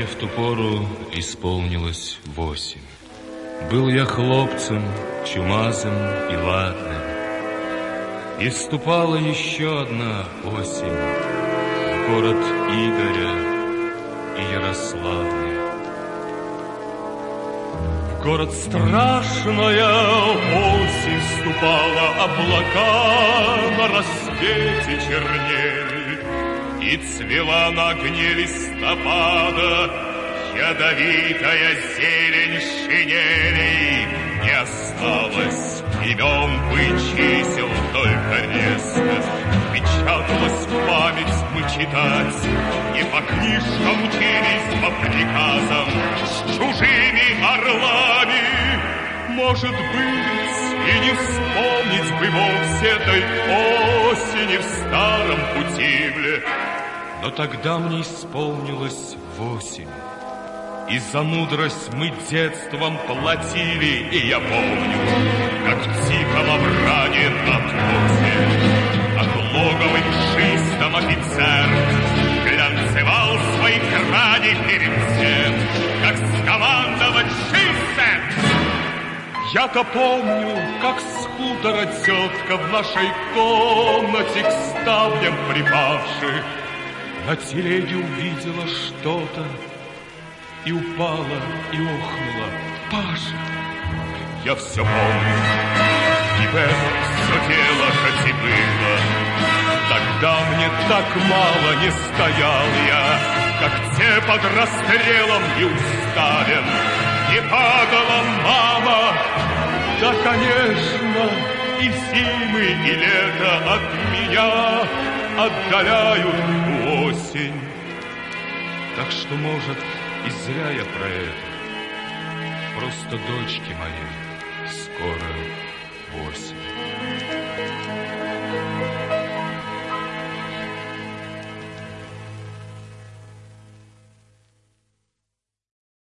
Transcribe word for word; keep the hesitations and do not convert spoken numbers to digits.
Мне в ту пору исполнилось восемь. Был я хлопцем, чумазым и ладным, и вступала еще одна осень в город Игоря и Ярославны. В город страшная осень вступала, облака на рассвете чернели, и цвела на огне листопада ядовитая зелень шинелей. Не осталось имен бы чисел, только резко печаталась память мы читать. Не по книжкам учились, по приказам с чужими орлами. Может быть, и не вспомнить бы вовсе этой осени в старом Путивле. Но тогда мне исполнилось восемь, и за мудрость мы детством платили. И я помню, как в тихом овраге над кофе отлоговый мшистом офицер глянцевал свои грани перед тем, как скомандовать «Шиссе!». Я-то помню, как с хутора тетка в нашей комнате к ставням припавши на телеге увидела что-то и упала, и охнула: «Паша!». Я все помню, и в этом все дело хоть и было. Тогда мне так мало не стоял я, как те под расстрелом неуставен. Не падала мама. Да, конечно, и зимы, и лето от меня отдаляют ту осень. Так что, может, и зря я про это. Просто дочки моей скоро